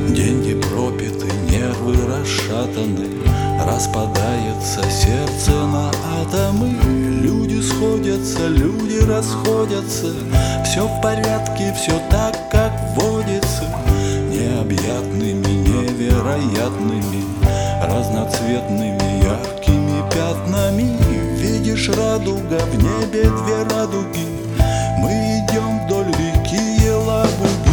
Деньги пропиты, нервы расшатаны, распадается сердце на атомы. Люди сходятся, люди расходятся, все в порядке, все так, как водится. Необъятными, невероятными, разноцветными, яркими пятнами. Видишь, радуга, в небе две радуги, мы идем вдоль реки Елабуги.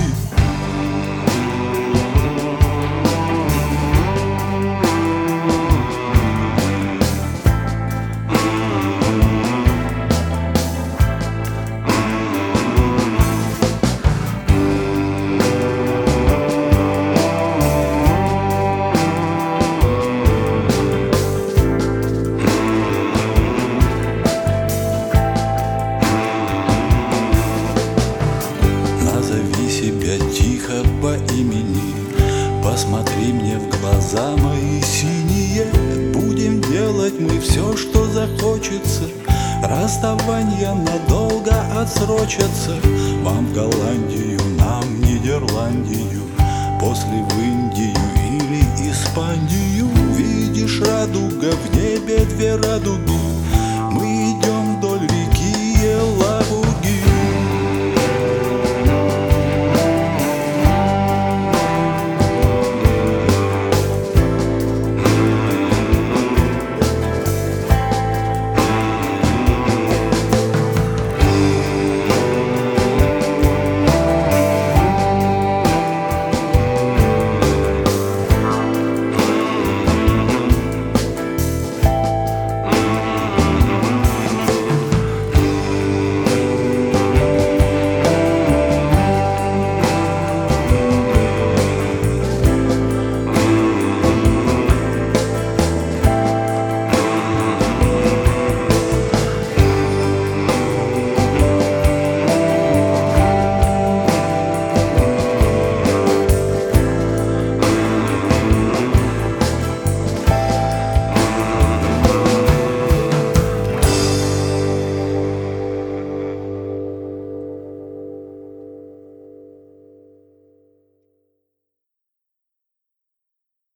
Себя тихо по имени, посмотри мне в глаза мои синие. Будем делать мы все, что захочется, расставания надолго отсрочатся. Вам в Голландию, нам в Нидерландию, после в Индию или Испанию. Видишь, радуга, в небе две радуги,